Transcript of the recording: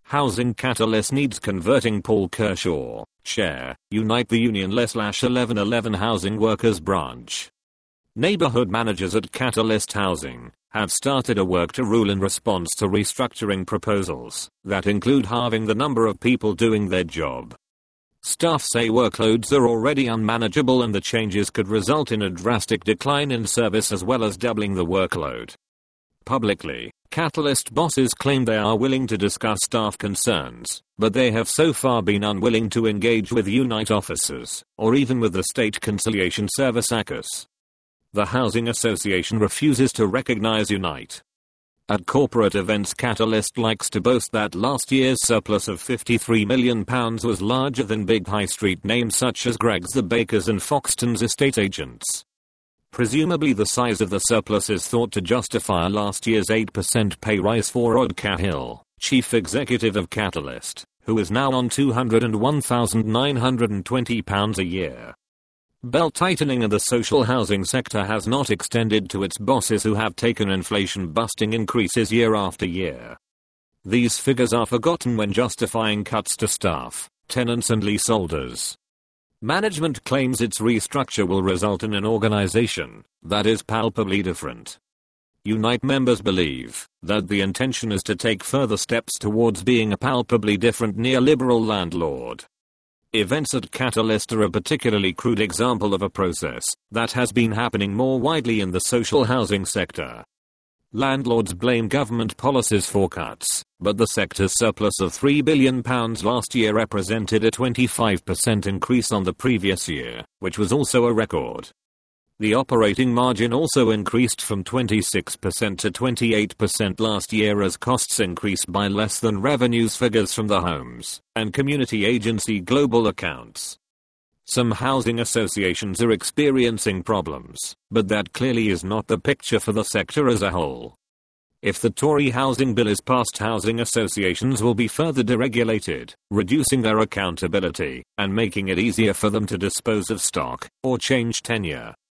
Housing Catalyst needs converting. Paul Kershaw, Chair, Unite the Union/1111 Housing Workers Branch. Neighborhood managers at Catalyst Housing have started a work to rule in response to restructuring proposals that include halving the number of people doing their job. Staff say workloads are already unmanageable and the changes could result in a drastic decline in service as well as doubling the workload. Publicly, Catalyst bosses claim they are willing to discuss staff concerns, but they have so far been unwilling to engage with Unite officers, or even with the State Conciliation Service ACUS. The Housing Association refuses to recognize Unite. At corporate events, Catalyst likes to boast that last year's surplus of £53 million was larger than big high street names such as Greggs, the Bakers and Foxton's estate agents. Presumably the size of the surplus is thought to justify last year's 8% pay rise for Odd Cahill, chief executive of Catalyst, who is now on £201,920 a year. Belt-tightening in the social housing sector has not extended to its bosses who have taken inflation-busting increases year after year. These figures are forgotten when justifying cuts to staff, tenants and leaseholders. Management claims its restructure will result in an organization that is palpably different. Unite members believe that the intention is to take further steps towards being a palpably different neoliberal landlord. Events at Catalyst are a particularly crude example of a process that has been happening more widely in the social housing sector. Landlords blame government policies for cuts, but the sector's surplus of £3 billion last year represented a 25% increase on the previous year, which was also a record. The operating margin also increased from 26% to 28% last year as costs increased by less than revenues. Figures from the Homes and Community Agency Global Accounts. Some housing associations are experiencing problems, but that clearly is not the picture for the sector as a whole. If the Tory housing bill is passed, housing associations will be further deregulated, reducing their accountability and making it easier for them to dispose of stock or change tenure.